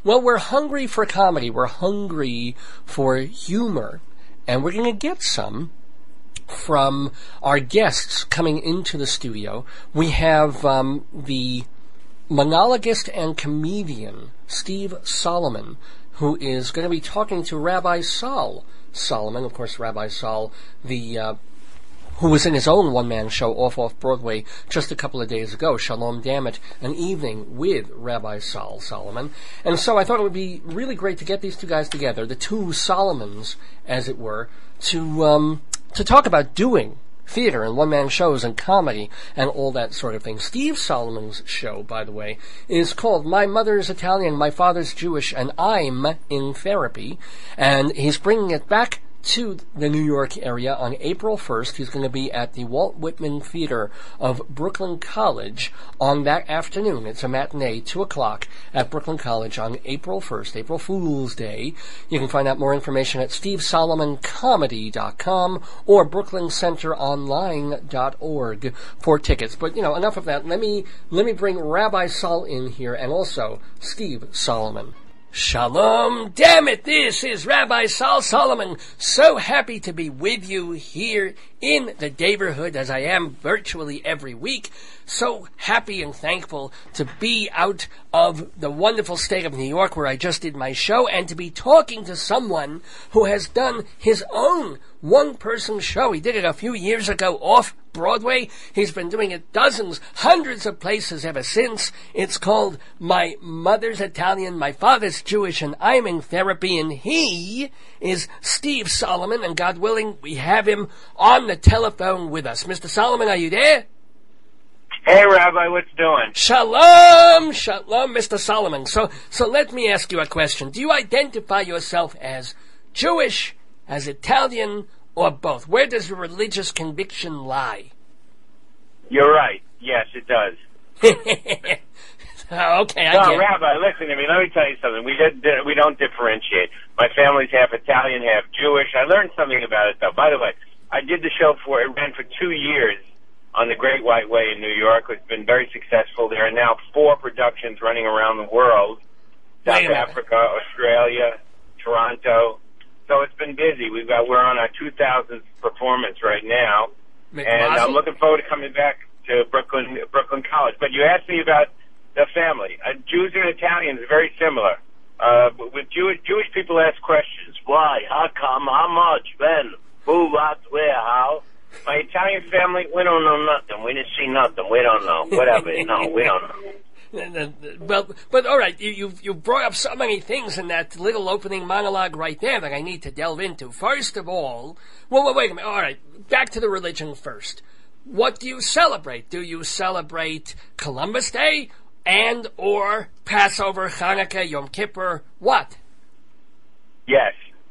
Well, we're hungry for comedy. We're hungry for humor. And we're going to get some from our guests coming into the studio. We have the monologist and comedian Steve Solomon, who is going to be talking to Rabbi Saul Solomon. Of course, Rabbi Saul, who was in his own one-man show off Broadway just a couple of days ago, Shalom Dammit, an evening with Rabbi Saul Solomon. And so I thought it would be really great to get these two guys together, the two Solomons, as it were, to talk about doing theater and one-man shows and comedy and all that sort of thing. Steve Solomon's show, by the way, is called My Mother's Italian, My Father's Jewish, and I'm in Therapy. And he's bringing it back to the New York area on April 1st. He's going to be at the Walt Whitman Theater of Brooklyn College on that afternoon. It's a matinee, 2 o'clock at Brooklyn College on April 1st, April Fool's Day. You can find out more information at stevesolomoncomedy.com or brooklyncenteronline.org for tickets. But, enough of that. Let me bring Rabbi Saul in here and also Steve Solomon. Shalom, damn it, this is Rabbi Saul Solomon. So happy to be with you here in the neighborhood as I am virtually every week. So happy and thankful to be out of the wonderful state of New York where I just did my show and to be talking to someone who has done his own one-person show. He did it a few years ago off Broadway. He's been doing it dozens, hundreds of places ever since. It's called My Mother's Italian, My Father's Jewish, and I'm in Therapy. And he is Steve Solomon, and God willing, we have him on the telephone with us. Mr. Solomon, are you there? Hey, Rabbi, what's doing? Shalom, shalom, Mr. Solomon. So let me ask you a question. Do you identify yourself as Jewish, as Italian, or both? Where does your religious conviction lie? You're right. Yes, it does. Okay, I get it. Rabbi, listen to me. Let me tell you something. We don't differentiate. My family's half Italian, half Jewish. I learned something about it, though. By the way, I did the show it ran for 2 years on the Great White Way in New York. It's been very successful. There are now 4 productions running around the world. South Africa, Australia, Toronto. So it's been busy. We're on our 2000th performance right now. And I'm looking forward to coming back to Brooklyn College. But you asked me about the family. Jews and Italians are very similar. With Jewish people ask questions. Why? How come? How much? When? Who? What? Where? How? My Italian family, we don't know nothing. We didn't see nothing. We don't know. Whatever. No, we don't know. Well, but all right, you brought up so many things in that little opening monologue right there that I need to delve into. First of all, well, wait a minute. All right, back to the religion first. What do you celebrate? Do you celebrate Columbus Day and or Passover, Hanukkah, Yom Kippur? What? Yes.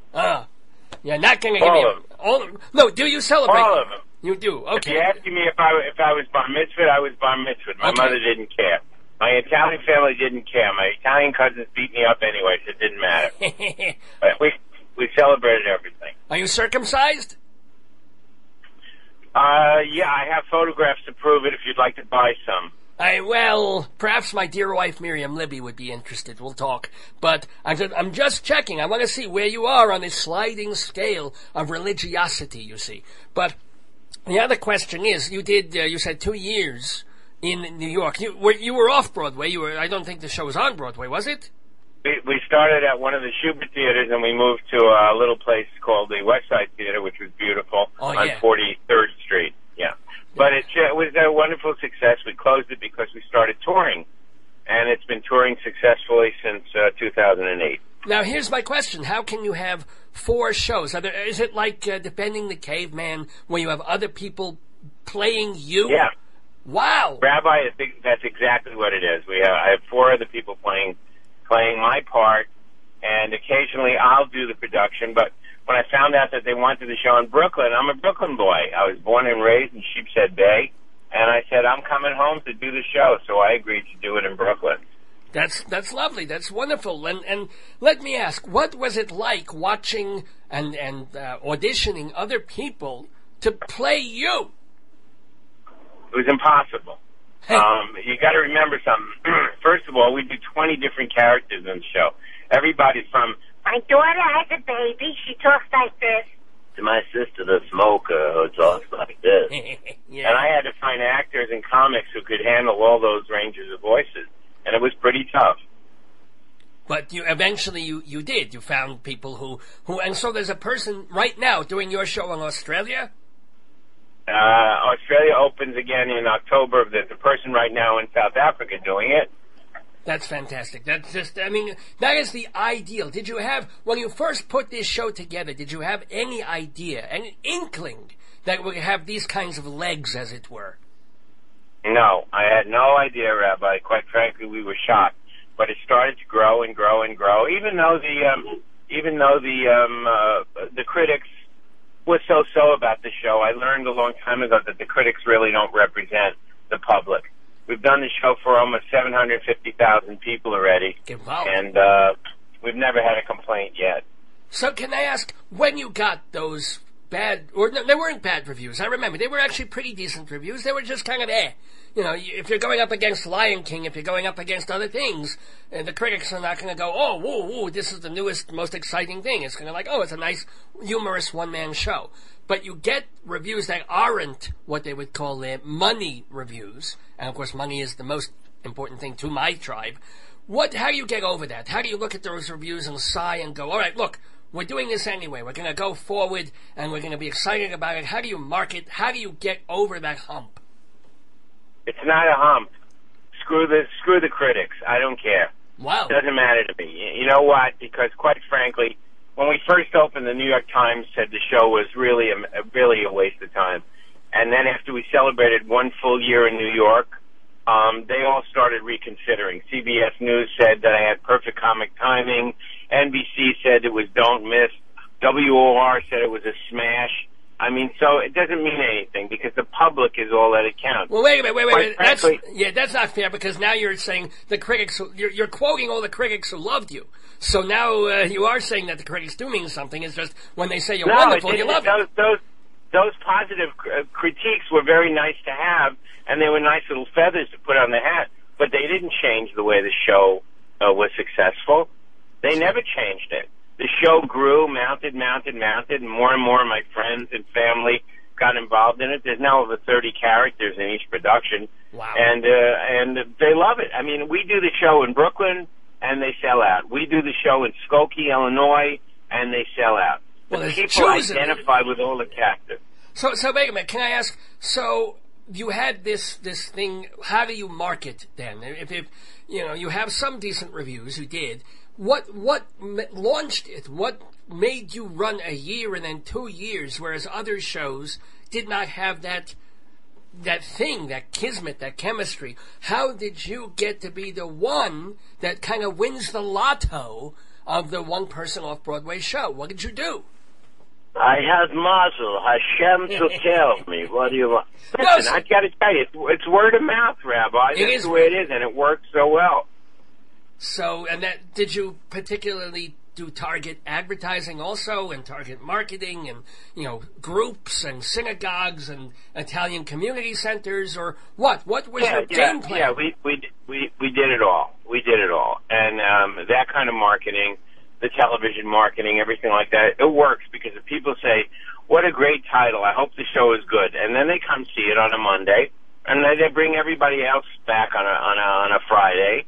You're not going to give me all of them. No, do you celebrate? All of them. You do. Okay. If you're asking me if I was bar mitzvah, I was bar mitzvah. My mother didn't care. My Italian family didn't care. My Italian cousins beat me up anyway, so it didn't matter. But we celebrated everything. Are you circumcised? Yeah, I have photographs to prove it if you'd like to buy some. Well, perhaps my dear wife Miriam Libby would be interested. We'll talk. But I'm just checking. I want to see where you are on this sliding scale of religiosity, you see. But the other question is, you said 2 years in New York. You were off Broadway. I don't think the show was on Broadway, was it? We started at one of the Schubert theaters, and we moved to a little place called the West Side Theater, which was beautiful, on 43rd Street. Yeah. But it was a wonderful success. We closed it because we started touring, and it's been touring successfully since 2008. Now, here's my question. How can you have 4 shows? Is it like Defending the Caveman, where you have other people playing you? Yeah. Wow. Rabbi, I think that's exactly what it is. I have 4 other people playing my part, and occasionally I'll do the production, but when I found out that they wanted the show in Brooklyn, I'm a Brooklyn boy. I was born and raised in Sheepshead Bay, and I said, I'm coming home to do the show, so I agreed to do it in Brooklyn. That's lovely. That's wonderful. And let me ask, what was it like watching and auditioning other people to play you? It was impossible. You got to remember something. First of all, we do 20 different characters in the show. Everybody from, my daughter has a baby, she talks like this, to my sister, the smoker, who talks like this. Yeah. And I had to find actors and comics who could handle all those ranges of voices. And it was pretty tough. But eventually you did. You found people who, and so there's a person right now doing your show in Australia? Australia opens again in October. There's a person right now in South Africa doing it. That's fantastic. That's just, I mean, that is the ideal. Did you have, when you first put this show together, did you have any idea, any inkling that it would have these kinds of legs, as it were? No, I had no idea, Rabbi. Quite frankly, we were shocked. But it started to grow and grow and grow. Even though the critics were so about the show, I learned a long time ago that the critics really don't represent the public. We've done the show for almost 750,000 people already, Wow. and we've never had a complaint yet. So can I ask, when you got those bad, or no, they weren't bad reviews, I remember, they were actually pretty decent reviews, they were just kind of You know, if you're going up against Lion King, if you're going up against other things, and the critics are not going to go, oh, whoa, this is the newest, most exciting thing. It's going to like, oh, it's a nice, humorous one-man show. But you get reviews that aren't what they would call their money reviews, and of course money is the most important thing to my tribe. How do you get over that? How do you look at those reviews and sigh and go, all right, look, we're doing this anyway. We're going to go forward, and we're going to be excited about it. How do you market? How do you get over that hump? It's not a hump. Screw the critics. I don't care. Wow. It doesn't matter to me. You know what? Because quite frankly, when we first opened, the New York Times said the show was really a waste of time. And then after we celebrated one full year in New York, they all started reconsidering. CBS News said that I had perfect comic timing. NBC said it was don't miss. WOR said it was a smash. I mean, so it doesn't mean anything because the public is all that it counts. Well, wait a minute. Frankly, That's not fair because now you're saying the critics, you're quoting all the critics who loved you. So now you are saying that the critics do mean something. It's just when they say you're wonderful, you love it. Those positive critiques were very nice to have, and they were nice little feathers to put on the hat, but they didn't change the way the show was successful. They never changed it. The show grew, mounted, and more of my friends and family got involved in it. There's now over 30 characters in each production. Wow. And they love it. I mean, we do the show in Brooklyn, and they sell out. We do the show in Skokie, Illinois, and they sell out. Well, the people identify with all the characters. So wait a minute. Can I ask, so you had this thing, how do you market then? If you have some decent reviews, you did. What launched it? What made you run a year and then 2 years, whereas other shows did not have that thing, that kismet, that chemistry? How did you get to be the one that kind of wins the lotto of the one-person off-Broadway show? What did you do? I had Mazel, Hashem took care of me. What do you want? Listen, I got to tell you, it's word of mouth, Rabbi. That's the way it is, and it works so well. So, and did you particularly do target advertising also, and target marketing, and groups and synagogues and Italian community centers, or what? What was your game plan? Yeah, we did it all. We did it all, and that kind of marketing, the television marketing, everything like that, it works because if people say, "What a great title! I hope the show is good," and then they come see it on a Monday, and they bring everybody else back on a Friday.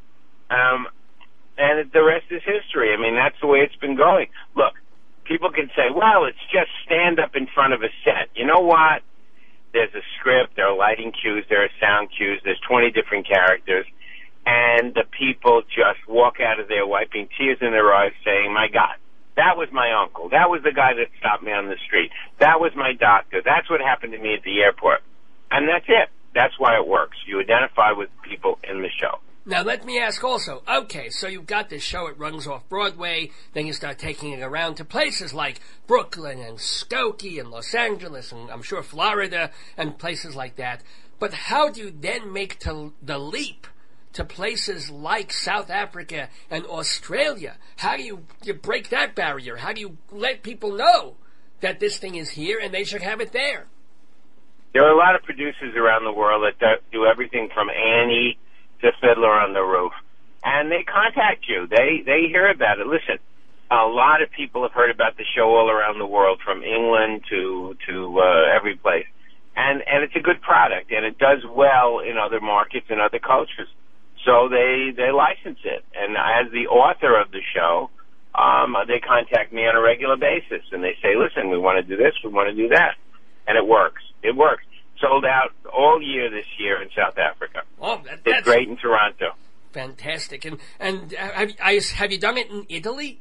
And the rest is history. I mean, that's the way it's been going. Look, people can say, well, it's just stand up in front of a set. You know what? There's a script, there are lighting cues, there are sound cues, there's 20 different characters, and the people just walk out of there wiping tears in their eyes saying, my God, that was my uncle. That was the guy that stopped me on the street. That was my doctor. That's what happened to me at the airport. And that's it. That's why it works. You identify with people in the show. Now, let me ask also, okay, so you've got this show, it runs off Broadway, then you start taking it around to places like Brooklyn and Skokie and Los Angeles and I'm sure Florida and places like that. But how do you then make the leap to places like South Africa and Australia? How do you break that barrier? How do you let people know that this thing is here and they should have it there? There are a lot of producers around the world that do everything from Annie to Fiddler on the Roof. And they contact you. They hear about it. Listen, a lot of people have heard about the show all around the world, from England to every place. And it's a good product, and it does well in other markets and other cultures. So they license it. And as the author of the show, they contact me on a regular basis, and they say, listen, we want to do this, we want to do that. And it works. It works. Sold out all year this year in South Africa. Oh, it's great in Toronto. Fantastic. And have you done it in Italy?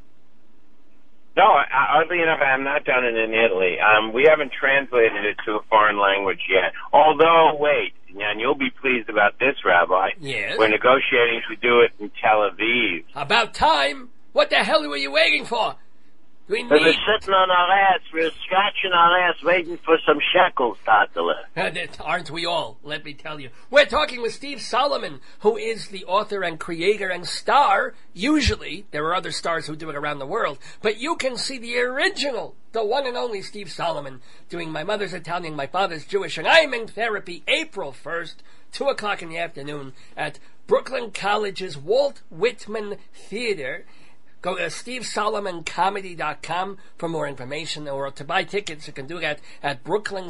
No, oddly enough, I have not done it in Italy. We haven't translated it to a foreign language yet. Although, wait, and you'll be pleased about this, Rabbi. Yes. We're negotiating to do it in Tel Aviv. About time. What the hell were you waiting for? We're sitting on our ass. We're scratching our ass waiting for some shekels, Tatala. Aren't we all, let me tell you. We're talking with Steve Solomon, who is the author and creator and star. Usually, there are other stars who do it around the world, but you can see the original, the one and only Steve Solomon, doing My Mother's Italian, My Father's Jewish, and I'm in Therapy, April 1st, 2 o'clock in the afternoon, at Brooklyn College's Walt Whitman Theater. Go to SteveSolomonComedy.com for more information, or to buy tickets, you can do that at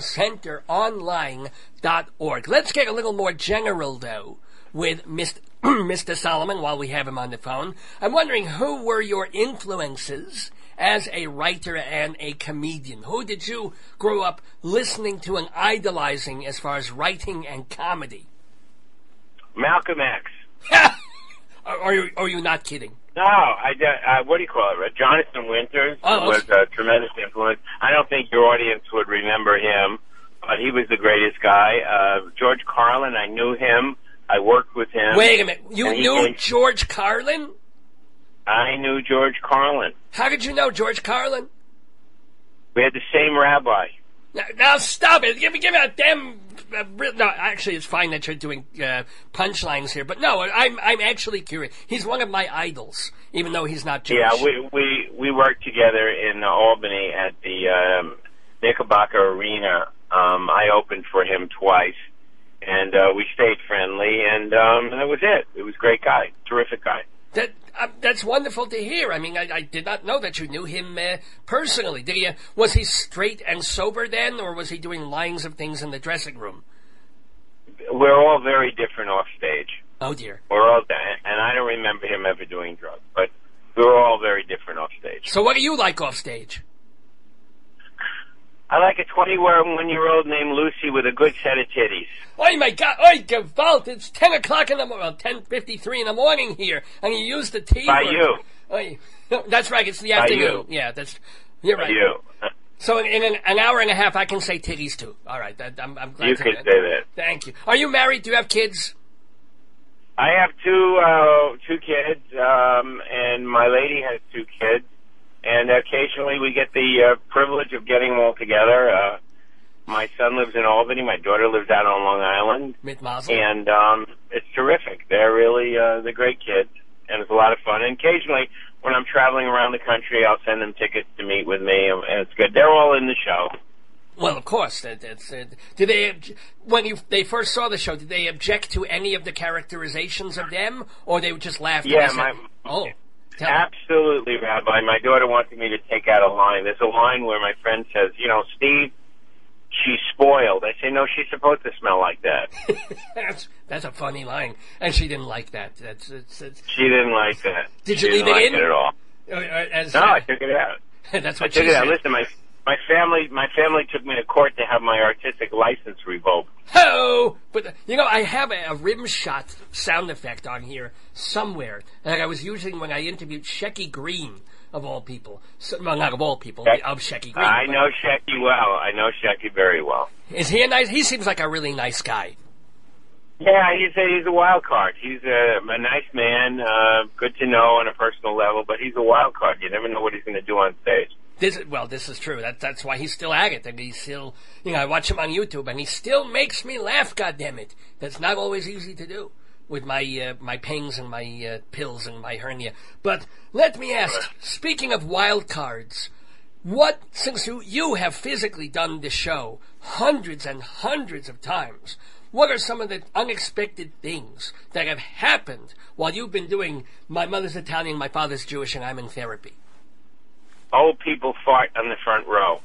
BrooklynCenterOnline.org. Let's get a little more general, though, with Mr. Solomon while we have him on the phone. I'm wondering, who were your influences as a writer and a comedian? Who did you grow up listening to and idolizing as far as writing and comedy? Malcolm X. Are you not kidding? No, what do you call it? Jonathan Winters was a tremendous influence. I don't think your audience would remember him, but he was the greatest guy. George Carlin, I knew him. I worked with him. Wait a minute. You knew George Carlin? I knew George Carlin. How did you know George Carlin? We had the same rabbi. Now stop it. Give me a damn... no, actually, it's fine that you're doing punchlines here, but no, I'm actually curious. He's one of my idols, even though he's not Jewish. Yeah, we worked together in Albany at the Knickerbocker Arena. I opened for him twice, and we stayed friendly, and that was it. It was a great guy, terrific guy. That's wonderful to hear. I mean, I did not know that you knew him personally. Was he straight and sober then, or was he doing lines of things in the dressing room? We're all very different off stage. Oh dear. We're all, and I don't remember him ever doing drugs, but we were all very different off stage. So what do you like off stage? I like a 21-year-old named Lucy with a good set of titties. Oh my God! Oh, Gewalt! It's 10 o'clock in the morning. Well, 10:53 in the morning here, and you use the T By word. you. No, that's right. It's the By afternoon. you. Yeah, you're right. By you. So in an hour and a half, I can say titties too. All right, I'm glad you to can that. say that. Thank you. Are you married? Do you have kids? I have two kids, and my lady has 2 kids. And occasionally we get the privilege of getting them all together. My son lives in Albany. My daughter lives out on Long Island. And it's terrific. They're really they're great kids, and it's a lot of fun. And occasionally, when I'm traveling around the country, I'll send them tickets to meet with me, and it's good. They're all in the show. Well, of course. Did they, when they first saw the show, did they object to any of the characterizations of them, or they would just laugh? Yeah, absolutely, Rabbi. My daughter wanted me to take out a line. There's a line where my friend says, Steve, she's spoiled. I say, no, she's supposed to smell like that. That's a funny line. And she didn't like that. She didn't like that. Did you leave it in? It at all. No, I took it out. That's what I took it out. Listen, my family took me to court to have my artistic license revoked. Oh, but I have a rim shot sound effect on here somewhere that I was using when I interviewed Shecky Green, of all people. Well, not of all people, of Shecky Green. I know Shecky well. I know Shecky very well. Is he a nice? He seems like a really nice guy. Yeah, he's a wild card. He's a nice man, good to know on a personal level, but he's a wild card. You never know what he's going to do on stage. This is true. That's why he's still at it. And he's still, I watch him on YouTube, and he still makes me laugh. Goddammit, that's not always easy to do with my my pangs and my pills and my hernia. But let me ask. Speaking of wild cards, What, since you have physically done the show hundreds and hundreds of times, what are some of the unexpected things that have happened while you've been doing My Mother's Italian, My Father's Jewish, and I'm in Therapy? Old people fart on the front row.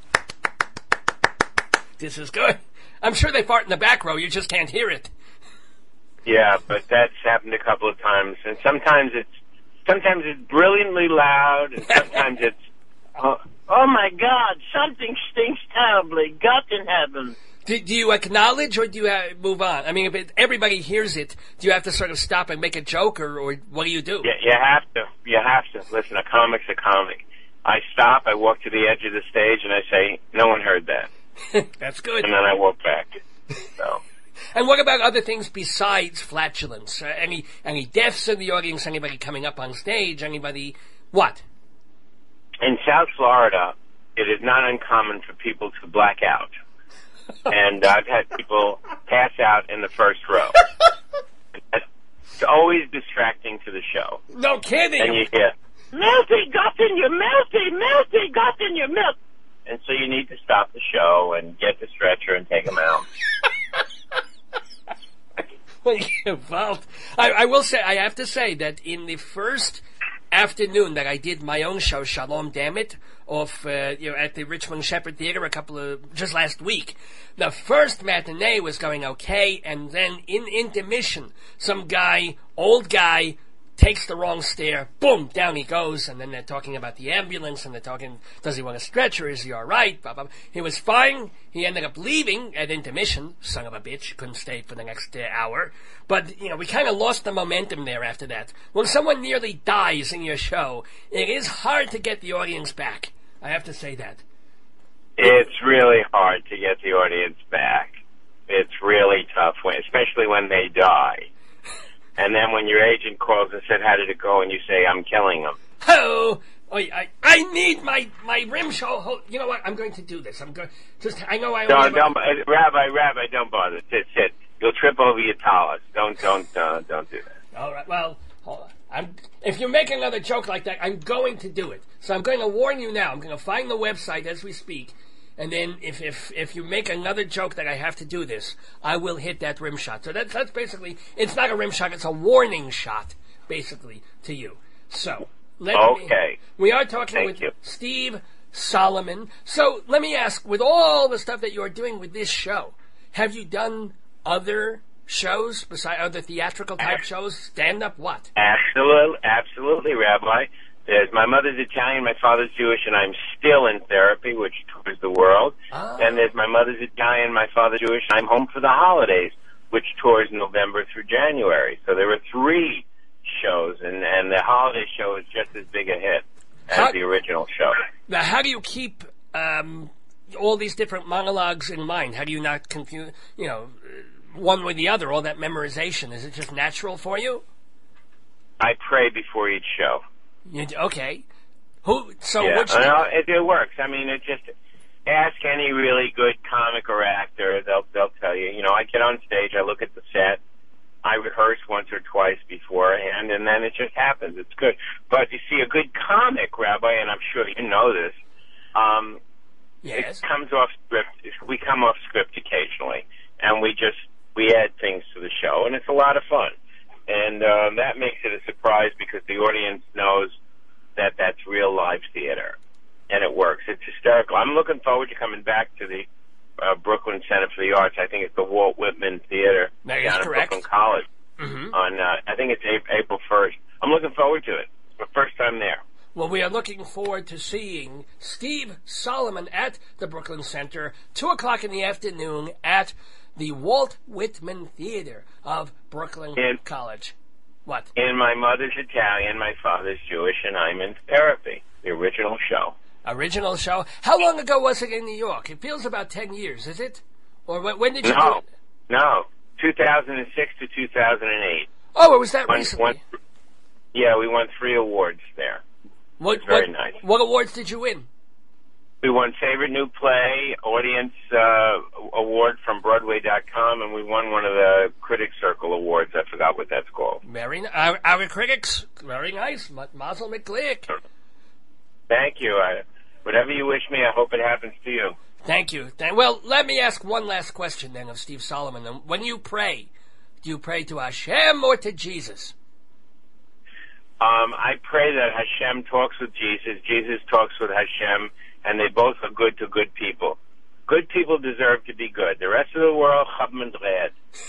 This is good. I'm sure they fart in the back row, you just can't hear it. Yeah, but that's happened a couple of times, and sometimes it's brilliantly loud, and sometimes it's, oh my God, something stinks terribly. God in heaven. Do you acknowledge or do you move on? I mean, if everybody hears it, do you have to sort of stop and make a joke, or what do you do? Yeah, you have to. Listen, a comic's a comic. I stop, I walk to the edge of the stage, and I say, no one heard that. That's good. And then I walk back. So. And what about other things besides flatulence? Any deaths in the audience? Anybody coming up on stage? Anybody? What? In South Florida, it is not uncommon for people to black out. And I've had people pass out in the first row. It's always distracting to the show. No kidding. And you hear, Melty got in your Melty got in your milk. And so you need to stop the show and get the stretcher and take them out. Well, I will say, I have to say that in the first afternoon that I did my own show, Shalom Dammit, at the Richmond Shepherd Theater just last week, the first matinee was going okay, and then in intermission, some old guy, takes the wrong stair, boom, down he goes, and then they're talking about the ambulance, and they're talking, does he want a stretcher, is he alright, blah, blah, blah. He was fine, he ended up leaving at intermission, son of a bitch, couldn't stay for the next hour, but, we kind of lost the momentum there after that. When someone nearly dies in your show, it is hard to get the audience back, I have to say that. It's really hard to get the audience back. It's really tough, especially when they die. And then when your agent calls and said, how did it go? And you say, I'm killing them. Oh, I need my rim show. You know what? I'm going to do this. I know I only... Rabbi, don't bother. Sit. You'll trip over your talus. Don't do that. All right, well, hold on. If you make another joke like that, I'm going to do it. So I'm going to warn you now. I'm going to find the website as we speak. And then if you make another joke that I have to do this, I will hit that rim shot. So that's basically, it's not a rim shot, it's a warning shot, basically, to you. So, we are talking with Steve Solomon. So, let me ask, with all the stuff that you are doing with this show, have you done other shows, besides other theatrical type shows, stand-up, what? Absolutely, Rabbi. There's My Mother's Italian, My Father's Jewish, and I'm Still in Therapy, which tours the world. Oh. And there's My Mother's Italian, My Father's Jewish, and I'm Home for the Holidays, which tours November through January. So there were 3 shows, and the holiday show is just as big a hit as the original show. Now, how do you keep all these different monologues in mind? How do you not confuse, one with the other, all that memorization? Is it just natural for you? I pray before each show. Okay. It works. I mean, ask any really good comic or actor. They'll tell you. I get on stage. I look at the set. I rehearse once or twice beforehand, and then it just happens. It's good. But you see, a good comic, Rabbi, and I'm sure you know this. Yes. It comes off script. We come off script occasionally, and we add things to the show, and it's a lot of fun. And that makes it a surprise because the audience knows that that's real live theater, and it works. It's hysterical. I'm looking forward to coming back to the Brooklyn Center for the Arts. I think it's the Walt Whitman Theater down at Brooklyn College. Mm-hmm. On I think it's April 1st. I'm looking forward to it. It's my first time there. Well, we are looking forward to seeing Steve Solomon at the Brooklyn Center, 2:00 in the afternoon at the Walt Whitman Theater of Brooklyn College. What? In My Mother's Italian, My Father's Jewish, and I'm in Therapy, the original show. Original show? How long ago was it in New York? It feels about 10 years, is it? Or when did you do it? No, 2006 to 2008. Oh, it was that recently? We won 3 awards there. Very nice. What awards did you win? We won Favorite New Play, Audience Award from Broadway.com, and we won one of the Critics Circle Awards. I forgot what that's called. Our critics, very nice. Mazel McGlick. Thank you. whatever you wish me, I hope it happens to you. Thank you. Well, let me ask one last question then of Steve Solomon. When you pray, do you pray to Hashem or to Jesus? I pray that Hashem talks with Jesus, Jesus talks with Hashem, and they both are good to good people. Good people deserve to be good. The rest of the world, chum and dread.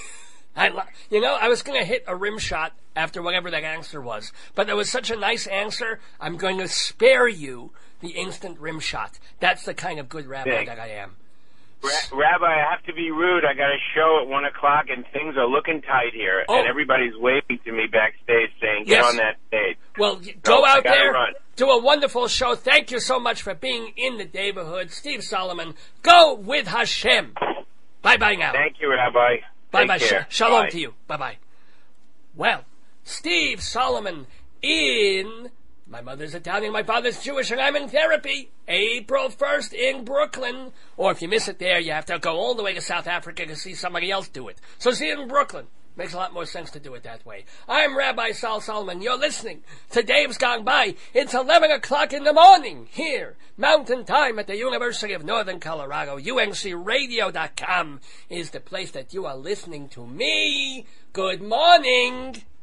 I was going to hit a rim shot after whatever that answer was, but it was such a nice answer, I'm going to spare you the instant rim shot. That's the kind of good rabbi that I am. Rabbi, I have to be rude. I got a show at 1 o'clock, and things are looking tight here, and everybody's waving to me backstage saying, get on that stage. Well, go out there, do a wonderful show. Thank you so much for being in the neighborhood. Steve Solomon, go with Hashem. Bye-bye now. Thank you, Rabbi. Bye-bye. Shalom to you. Bye-bye. Well, Steve Solomon in My Mother's Italian, My Father's Jewish, and I'm in therapy. April 1st in Brooklyn. Or if you miss it there, you have to go all the way to South Africa to see somebody else do it. So see it in Brooklyn. Makes a lot more sense to do it that way. I'm Rabbi Sal Solomon. You're listening to Dave's Gone By. It's 11 o'clock in the morning here, Mountain Time at the University of Northern Colorado. UNCradio.com is the place that you are listening to me. Good morning.